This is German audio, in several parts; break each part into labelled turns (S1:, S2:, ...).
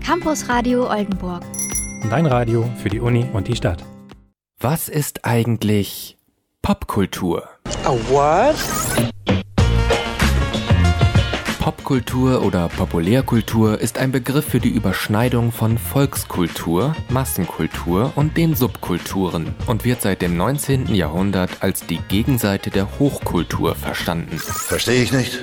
S1: Campus Radio Oldenburg.
S2: Dein Radio für die Uni und die Stadt.
S3: Was ist eigentlich Popkultur?
S4: What?
S3: Popkultur oder Populärkultur ist ein Begriff für die Überschneidung von Volkskultur, Massenkultur und den Subkulturen und wird seit dem 19. Jahrhundert als die Gegenseite der Hochkultur verstanden.
S5: Verstehe ich nicht.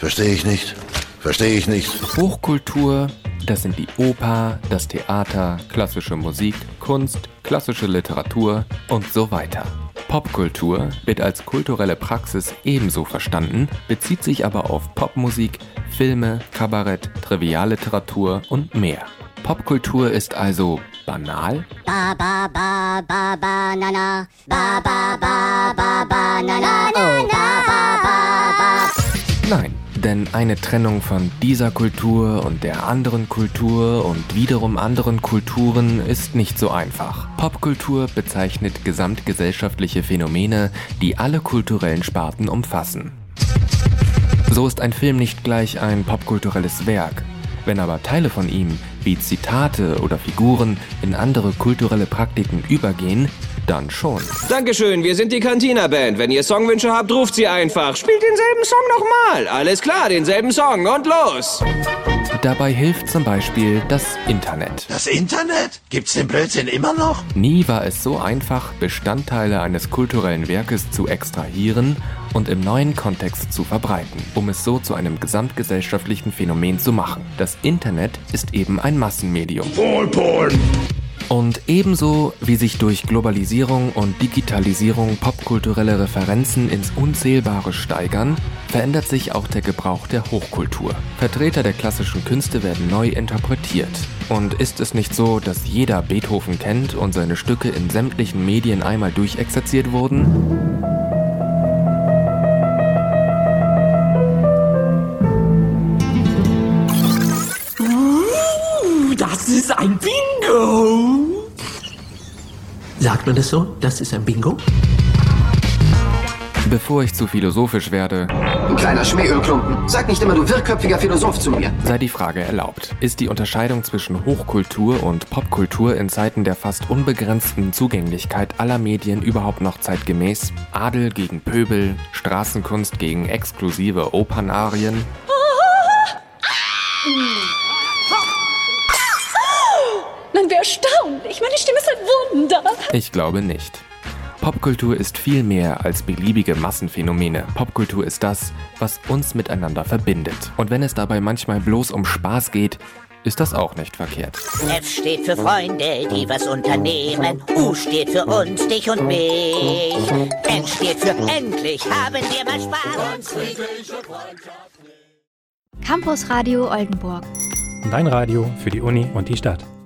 S3: Hochkultur, das sind die Oper, das Theater, klassische Musik, Kunst, klassische Literatur und so weiter. Popkultur wird als kulturelle Praxis ebenso verstanden, bezieht sich aber auf Popmusik, Filme, Kabarett, Trivialliteratur und mehr. Popkultur ist also banal?
S6: Ba ba ba ba banana, ba ba ba ba banana, oh ba ba ba ba.
S3: Nein, denn eine Trennung von dieser Kultur und der anderen Kultur und wiederum anderen Kulturen ist nicht so einfach. Popkultur bezeichnet gesamtgesellschaftliche Phänomene, die alle kulturellen Sparten umfassen. So ist ein Film nicht gleich ein popkulturelles Werk. Wenn aber Teile von ihm, wie Zitate oder Figuren, in andere kulturelle Praktiken übergehen, dann schon.
S4: Dankeschön, wir sind die Cantina-Band. Wenn ihr Songwünsche habt, ruft sie einfach. Spielt denselben Song nochmal. Alles klar, denselben Song und los.
S3: Dabei hilft zum Beispiel das Internet.
S5: Das Internet? Gibt's den Blödsinn immer noch?
S3: Nie war es so einfach, Bestandteile eines kulturellen Werkes zu extrahieren und im neuen Kontext zu verbreiten, um es so zu einem gesamtgesellschaftlichen Phänomen zu machen. Das Internet ist eben ein Massenmedium. Und ebenso wie sich durch Globalisierung und Digitalisierung popkulturelle Referenzen ins Unzählbare steigern, verändert sich auch der Gebrauch der Hochkultur. Vertreter der klassischen Künste werden neu interpretiert. Und ist es nicht so, dass jeder Beethoven kennt und seine Stücke in sämtlichen Medien einmal durchexerziert wurden?
S7: Das ist ein Bingo! Sagt man das so? Das ist ein Bingo?
S3: Bevor ich zu philosophisch werde,
S8: Kleiner Schmähölklumpen, sag nicht immer, du wirrköpfiger Philosoph zu mir.
S3: sei die Frage erlaubt. Ist die Unterscheidung zwischen Hochkultur und Popkultur in Zeiten der fast unbegrenzten Zugänglichkeit aller Medien überhaupt noch zeitgemäß? Adel gegen Pöbel, Straßenkunst gegen exklusive Opernarien?
S9: Man wäre erstaunlich. Meine Stimme ist ein Wunder.
S3: Ich glaube nicht. Popkultur ist viel mehr als beliebige Massenphänomene. Popkultur ist das, was uns miteinander verbindet. Und wenn es dabei manchmal bloß um Spaß geht, ist das auch nicht verkehrt.
S6: F steht für Freunde, die was unternehmen. U steht für uns, dich und mich. N steht für endlich, haben wir mal Spaß.
S1: Campus Radio Oldenburg.
S2: Dein Radio für die Uni und die Stadt.